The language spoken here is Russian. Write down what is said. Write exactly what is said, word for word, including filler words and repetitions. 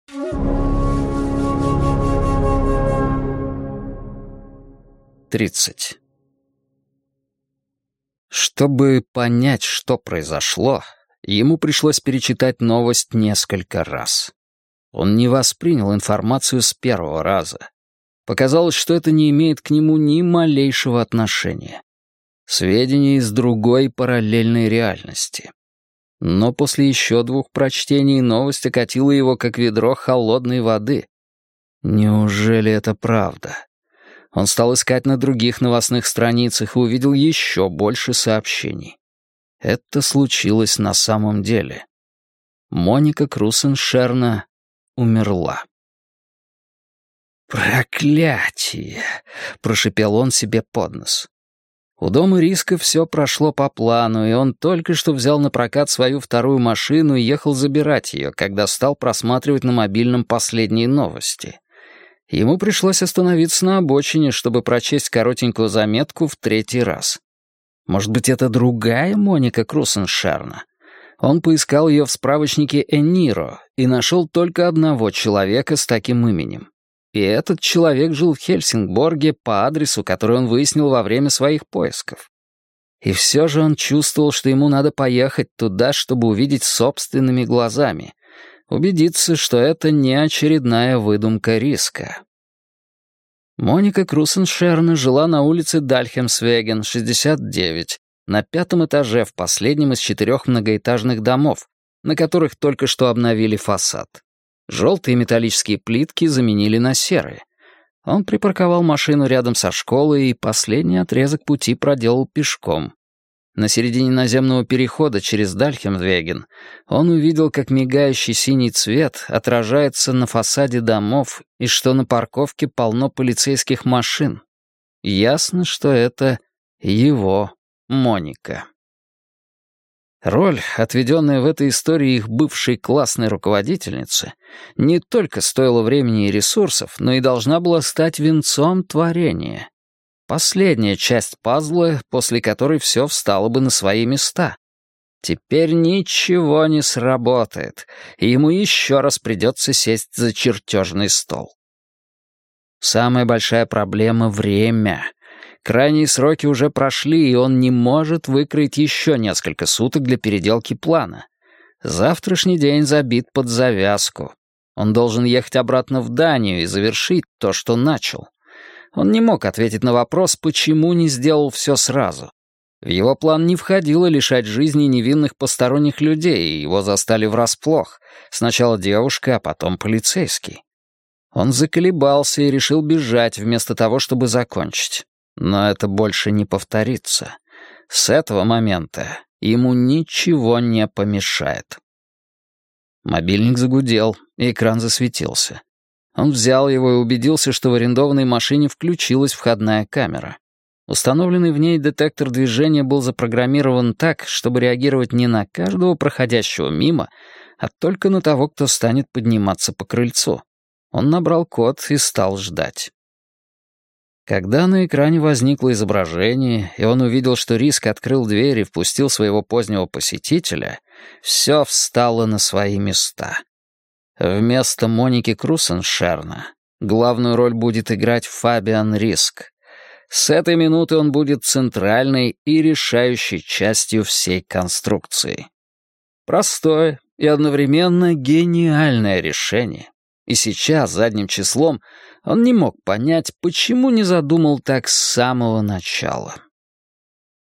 тридцать. Чтобы понять, что произошло, ему пришлось перечитать новость несколько раз. Он не воспринял информацию с первого раза. Показалось, что это не имеет к нему ни малейшего отношения. Сведения из другой параллельной реальности. Но после еще двух прочтений новость окатила его, как ведро холодной воды. Неужели это правда? Он стал искать на других новостных страницах и увидел еще больше сообщений. Это случилось на самом деле. Моника Крусеншерна умерла. «Проклятие!» — прошипел он себе под нос. У дома Риска все прошло по плану, и он только что взял на прокат свою вторую машину и ехал забирать ее, когда стал просматривать на мобильном последние новости. Ему пришлось остановиться на обочине, чтобы прочесть коротенькую заметку в третий раз. Может быть, это другая Моника Крусеншерна? Он поискал ее в справочнике Эниро и нашел только одного человека с таким именем. И этот человек жил в Хельсингборге по адресу, который он выяснил во время своих поисков. И все же он чувствовал, что ему надо поехать туда, чтобы увидеть собственными глазами, убедиться, что это не очередная выдумка Риска. Моника Крусеншерна жила на улице Дальхемсвеген, шестьдесят девять, на пятом этаже в последнем из четырех многоэтажных домов, на которых только что обновили фасад. Желтые металлические плитки заменили на серые. Он припарковал машину рядом со школой и последний отрезок пути проделал пешком. На середине наземного перехода через Дальхемсвеген он увидел, как мигающий синий цвет отражается на фасаде домов и что на парковке полно полицейских машин. Ясно, что это его Моника. Роль, отведенная в этой истории их бывшей классной руководительницы, не только стоила времени и ресурсов, но и должна была стать венцом творения. Последняя часть пазла, после которой все встало бы на свои места. Теперь ничего не сработает, и ему еще раз придется сесть за чертежный стол. Самая большая проблема — время. Крайние сроки уже прошли, и он не может выкроить еще несколько суток для переделки плана. Завтрашний день забит под завязку. Он должен ехать обратно в Данию и завершить то, что начал. Он не мог ответить на вопрос, почему не сделал все сразу. В его план не входило лишать жизни невинных посторонних людей, и его застали врасплох. Сначала девушка, а потом полицейский. Он заколебался и решил бежать вместо того, чтобы закончить. Но это больше не повторится. С этого момента ему ничего не помешает. Мобильник загудел, и экран засветился. Он взял его и убедился, что в арендованной машине включилась входная камера. Установленный в ней детектор движения был запрограммирован так, чтобы реагировать не на каждого проходящего мимо, а только на того, кто станет подниматься по крыльцу. Он набрал код и стал ждать. Когда на экране возникло изображение, и он увидел, что Риск открыл дверь и впустил своего позднего посетителя, все встало на свои места. Вместо Моники Крусеншерна главную роль будет играть Фабиан Риск. С этой минуты он будет центральной и решающей частью всей конструкции. Простое и одновременно гениальное решение. И сейчас, задним числом, он не мог понять, почему не задумал так с самого начала.